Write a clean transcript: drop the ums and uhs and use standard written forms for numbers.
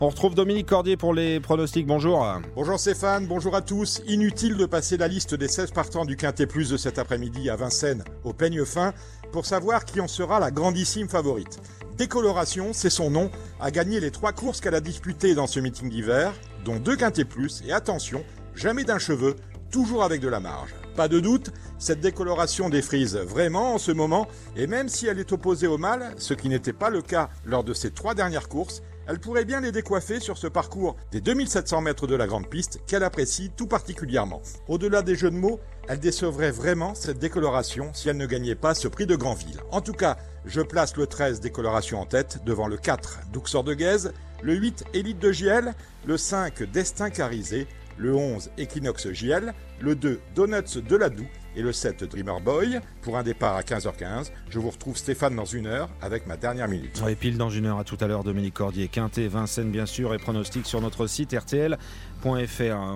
On retrouve Dominique Cordier pour les pronostics. Bonjour. Bonjour Stéphane, bonjour à tous. Inutile de passer la liste des 16 partants du Quintet Plus de cet après-midi à Vincennes au peigne fin pour savoir qui en sera la grandissime favorite. Décoloration, c'est son nom, a gagné les 3 courses qu'elle a disputées dans ce meeting d'hiver, dont 2 Quintet Plus, et attention, jamais d'un cheveu, toujours avec de la marge. Pas de doute, cette décoloration défrise vraiment en ce moment, et même si elle est opposée au mâle, ce qui n'était pas le cas lors de ses 3 dernières courses, elle pourrait bien les décoiffer sur ce parcours des 2700 mètres de la grande piste qu'elle apprécie tout particulièrement. Au-delà des jeux de mots, elle décevrait vraiment cette décoloration si elle ne gagnait pas ce prix de Granville. En tout cas, je place le 13 décoloration en tête devant le 4 Douxor de Guèze, le 8 Élite de JL, le 5 Destin Carisé, le 11 Equinox JL, le 2 Donuts de Ladoux et le 7 Dreamer Boy. Pour un départ à 15h15, je vous retrouve Stéphane dans 1 heure avec ma dernière minute. Et pile dans 1 heure, à tout à l'heure, Dominique Cordier, Quintet, Vincennes bien sûr, et pronostics sur notre site rtl.fr.